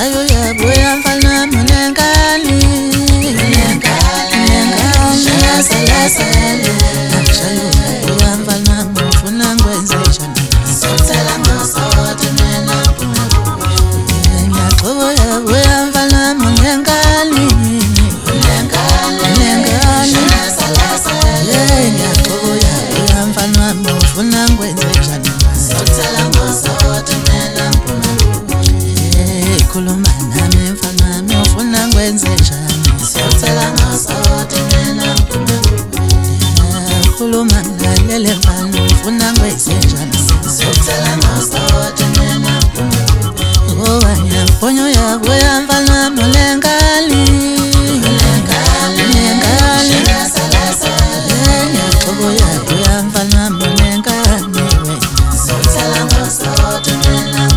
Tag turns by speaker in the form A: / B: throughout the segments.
A: shayo ya boya mfana mnenkani shaya sala sala shayo ya boya mfana mfuna ngwenze shana sotela ngosote nena nyaqobo ya boya mfana mnenkani shaya sala sala nyaqobo ya boya mfana mfuna ngwenze shana sotela ngosote nena khuluma nami mfana ngifuna ngwenze njani siyotshela ngasothi mina khuluma ngalele mfana ngifuna ngwenze njani siyotshela ngasothi mina ngoba ngiyabonyo yabo yamfana molenkali ngiyaqobo yabo yamfana molenkali siyotshela ngasothi mina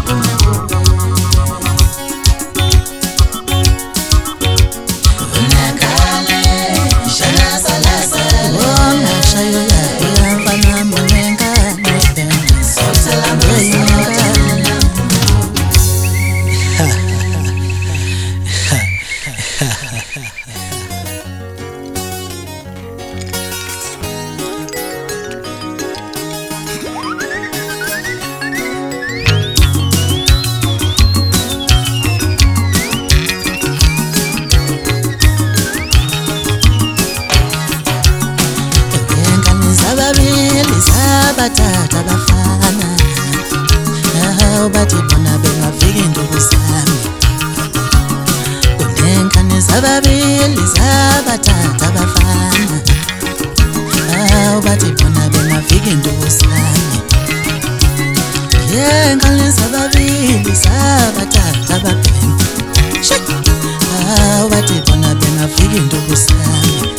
A: batata bafana bathi bona bengafika induku sami unenkani zababili zabatata bafana bathi bona bengafika induku sami yenkani zababili zabatata bafana bathi bona bengafika induku sami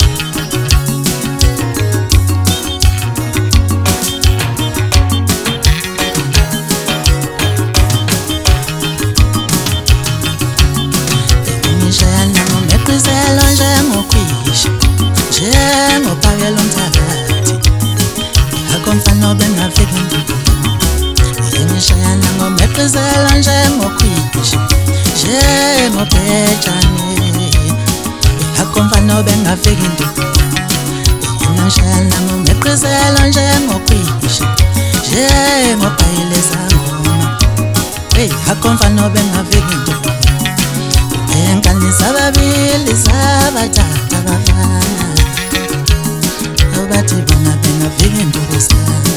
A: ngopakela umthakathi akomfana bengafika induku ngishayana ngomeqizela njengokhwishi njengobhejane akomfana bengafika induku ngishayana ngomeqizela njengokhwishi njengobhayileza ngoma akomfana bengafika induku enkani zababili zabatata bafana bathi bona bengafika induku sami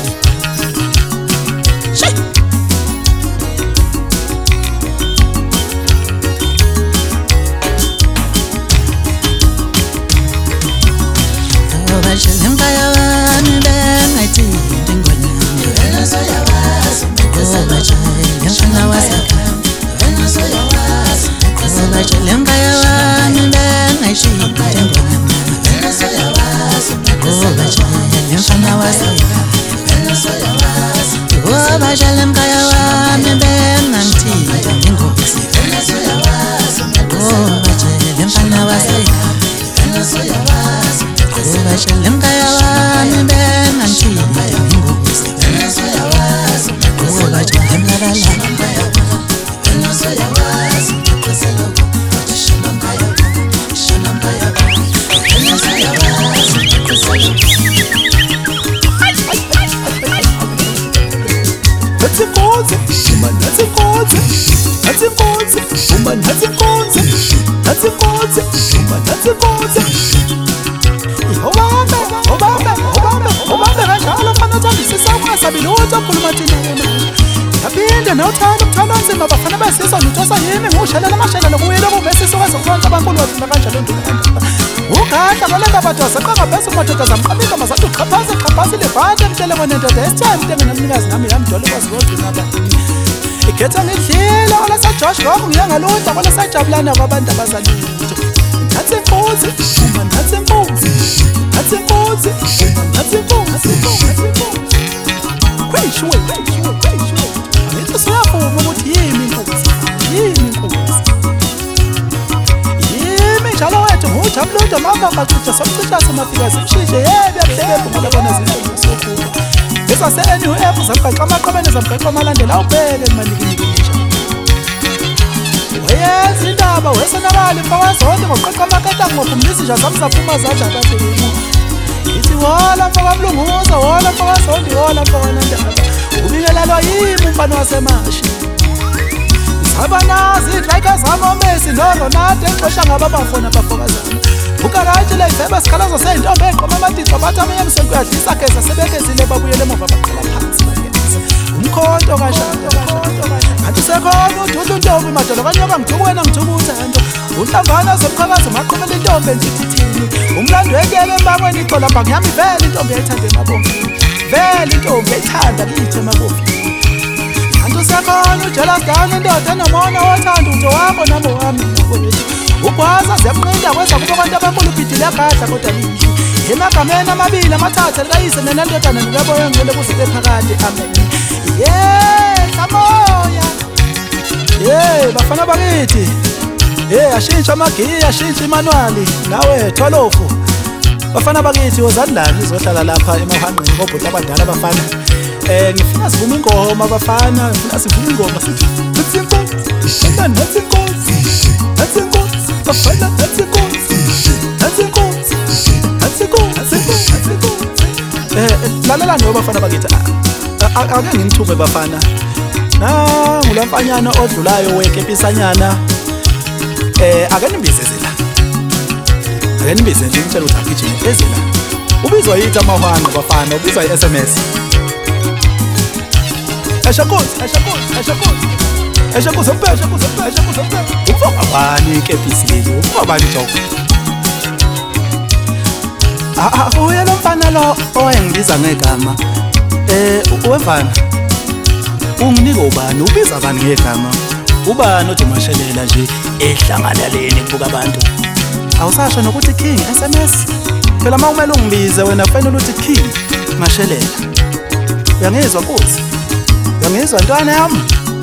A: bashele mkhaya wami bengayithindi ngonyama wena soyawazi bashele mfana wasekhaya wena soyawazi bashele mkhaya wami bengayithindi ngonyama wena soyawazi bashele mfana wasekhaya wena soyawazi bashele mkhaya wami bengangithindi ingozi wena soyawazi bashele mfana wasekhaya wena soyawazi bashele mkhaya wami bengangithindi ingozi wena soyawazi bashele mlalala wena soyawazi kweselo bashele mkhaya shana mkhaya wena soyawazi kweselo Natsinkoze, uma natsinkoze, natsinkoze, uma natsinkoze, natsinkoze, uma natsinkoze. Obambe kanjalo mfana zambisisa sabile utho khuluma thina yena. Yaphinde nothanda umthanda nzima bafana besizwa ngithosa yimi ngushelela amashelela kuyilo kumesisi kwezonke abankulu wathina kanjalo nduna. Ugadla ngolenga badosa qanga phezulu madoda zamqabika mazathi uqhaphaza lebhande mtshele ngone ndoda esithembi ngenamnikazi nami yamdole kwazigcina abantu. Ikhetha ngidlila ola sa Josh ngoku ngiyangalutha ola sajabulana kwabantu abazalutho. Natsinkoze, uma natsinkoze, natsinkoze, uma natsinkoze. Kwishwe. Angithi siyavuma ukuthi yimi inkosi. Njalo wethu ngujabuludo mama machucha somchucha samafika simshishe yebe yahleke ngoba bona zinto sokuba besa se-NUF zamqaqama amaqabane zamqaqama alandela ubheke imali ngisho imali mfakazondi ngoqeqa amaketa ngophumlisa nje samsaphuma zaja kabhemu ithi wala mfakamlunguza wala mfakazondi wala mfakanandaba ubikelelwa yimi umfana wasemashi sabanazi like zamomesi noronade exosha ngaba bafona bafokazana ukaraji le zeba sikhalazo seyintombe eqoma amadicwa bathi amenye emsonto uyadlisa geza sebekezile babuyele emuva baqala phansi bageza umkhonto kanjalo kanti sekhona ududu ntombi madolo kanyoka ngithuku wena ngithuku uthando unhlambana zomqhakazo maqhubela intombi entithithini umlando ekele embangweni ixola bha ngiyami vele intombi yayithanda emabomvini vele intombi yayithanda kithe emabomvini kanti sekhona ujealous down indoda enomona wothanda uto wakho nami wami nakwethu ugwaza ziyamnqinda kwenza kuba abantu abankulu ubhidile gadla kodwa lihle emagameni amabili amathathu likayise nenandodana nikaboya ngcwele kuze phakade amen kamoya bafana bakithi ashintsha amagiya ashintsha imanuali nawe tholofu bafana bakithi wozani lani izohlala lapha emahangqeni kobhuti abadala abafana ngifuna sivume ingoma abafana ngifuna sivume ingoma sithi let's bafana lalela bafana bakithi ake ngimthume bafana ngulamfanyana odlulayo wekepisanyana ake nimbizeze ngimtshela ukuthi agijime ezela ubizwa yithi amahwanqa bafana ubizwa yi-SMS eshakuzi umfokabani ikepisi leli umfokabani joko uye lo mfana lo owayengibiza ngegama wemfana unginike ubani ubiza bani ngegama ubani odumashelela nje ehlanganaleni kubuka abantu awusasho nokuthi King SMS phela uma kumele ungibize wena kufanele uthi King mashelela uyangizwa nkosi uyangizwa ntwana yami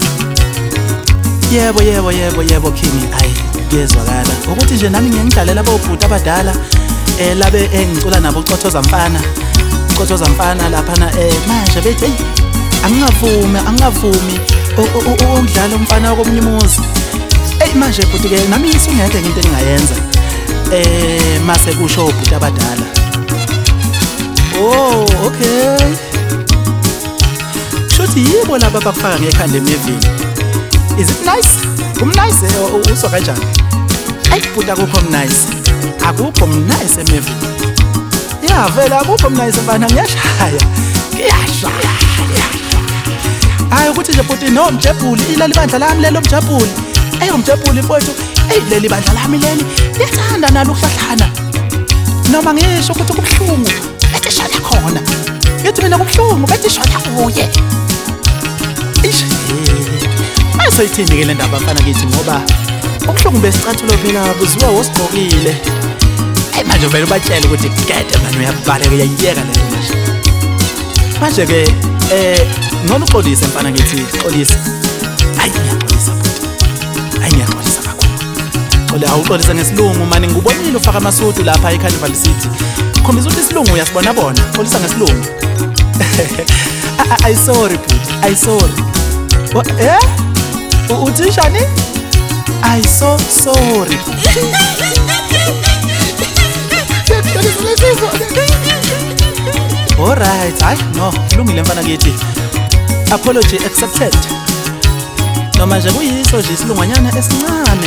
A: yebo King ayi kuyezwakala ukuthi nje nami ngiyangidlalela abobhuti abadala labe engicula nabo uCothoza mfana laphana manje bethi hey angingavumi ukudlala umfana wakomunye umuzi manje bhuti ke nami isungeke into engingayenza mase kusho ubhuti abadala okay shothi yibo laba bakufaka ngekhanda emevini is it nice umnice uswa kanjani bhuti akukho mnice emevini vele akukho mnice mfana ngiyashaya hayi ukuthi nje bhuti no Mjebhuli ilali bandla lami lelo Mjebhuli umjebhuli mfowethu leli bandla lami leli liyathanda nalo ukuhlahlana noma ngisho ukuthi kubhlungu bethi shona khona yethi mina kubhlungu bethi shona kuye asoyithini ke le ndaba mfana kithi ngoba ubhlungu besicathulo phela buziwa wosigqokile manje vele ubatshela ukuthi gede manje uyabaleka uyayiyeka le nto manje ke ngona uxolise mfana kithi xolisa ngiyaxolisa kakhulu awuxolisa ngesilungu manje ngubonile ufaka amasudu lapha eCarnival City khombisa ukuthi isilungu uyasibona xolisa ngesilungu I sorry uthi shani I so sorry alright hayi no kulungile mfana kithi apology accepted noma nje kuyiso nje isilungwanyana esincane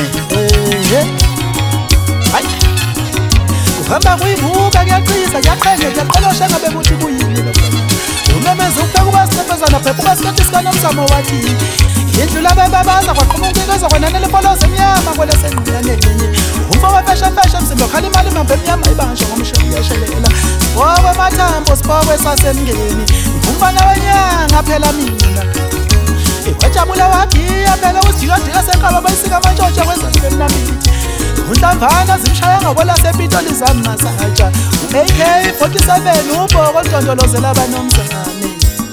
A: hayi uhamba kuyibuka kuyaqisa kuyaqhenga kuyaqolosha ngabe kuthi kuyini lo umemeza ukubeka ubasifezana phepha ubasikanti sikaNomzamo wathi indlula bebabaza kwaqhuma unkikeza kwenanele poloze emnyama kwelesenqinyanenye umfowefesha msindo khala imali mambe emnyama ibanjwa ngomshini uyashelela wowe mathambo sipokwe sasemngeni umfana wenyanga phela mina wajabula wagiya phela uzidika sekhaba bayisika amantshontsha kwenza kube mnamithi unhlamvana zimshaya ngabola sepitoli zamasatsha AK47 ubhoko ntondolozela abanomzane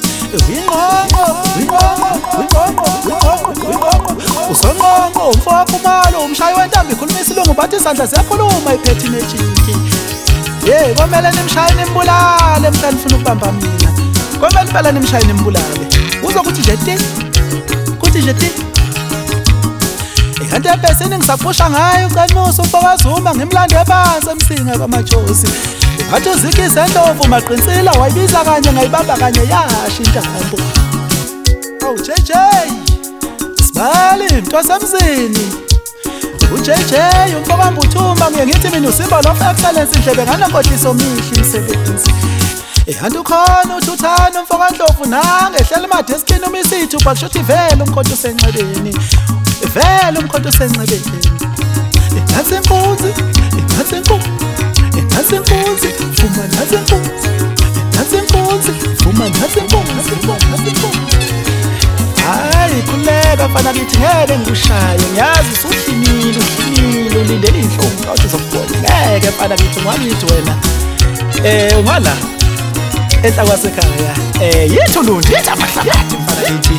A: usonqonqo umfoko umalo umshayi wentambi ikhuluma isilungu bathi isandla siyakhuluma iphethi nejinki komele nimshaye nimbulale mhlawumbe nifuna ukubamba mina komele impela nimshaye nimbulale uzokuthi nje ti kuthi nje ti kanti ebhesini ngisaqusha ngayo ucanusa umfokazuma ngimlande phansi emsinga kwamajosi ngathi uzikise ndlovu maqinsila wayibiza kanye ngayibamba kanye yasha intambo awu JJ Sibali mntwasemzini uJJ umfokamba uthuma ngiye ngithi mina usimba lo excellence indlebe nganonkohliso omihle imisebenzi ehantu khona uthuthana umfokandlovu nangehlela emadeskini umisithu bakushuthi vele umkhonto usenxebeni vele umkhonto usenxebeni nansi inkunzi nansi inkunzi nansi inkunzi fuma nansi inkunzi nansi inkunzi fuma nansi inkunzi hayi khuleka mfana kithi ngeke ngikushaye ngiyazi usuhlinile ulindele inhlungu kodwa uzokubona ngeke mfana kithi ungakithi wena ungala enhla kwasekhaya yithu lundi yithi amahlabathi mfana kithi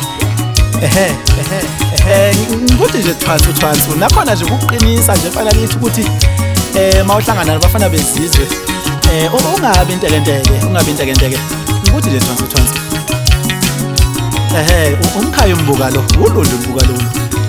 A: ngikuthi nje thwansu nakhona nje ukuqinisa nje mfana kithi ukuthi mawuhlangana nabafana bezizwe ungabi intekenteke ngikuthi nje thwansu umkhaya umbuka lo ulundu umbuka lo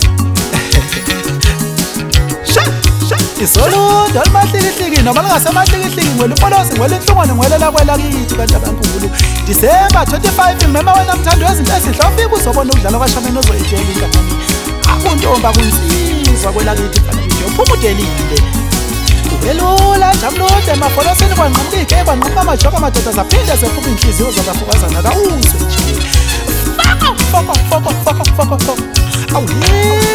A: isolundo limahlikihliki noma lingasemahlikihliki ngwela upolosi ngwela inhlungwane ngwelela kwela kithi kanti abankulu December 25 ngimema wena mthando wezinto ezihle ufike uzobona ukudlala kwashameni ozoyitshela ingane akuntomba kunsizwa kwela kithi mfana uphuma udelile ubelula njamlude emafolosini kwanqamlike kwanqama amajoka amadoda zaphinde sephuma inhliziyo zakafukazana kawuzwe nje foko awu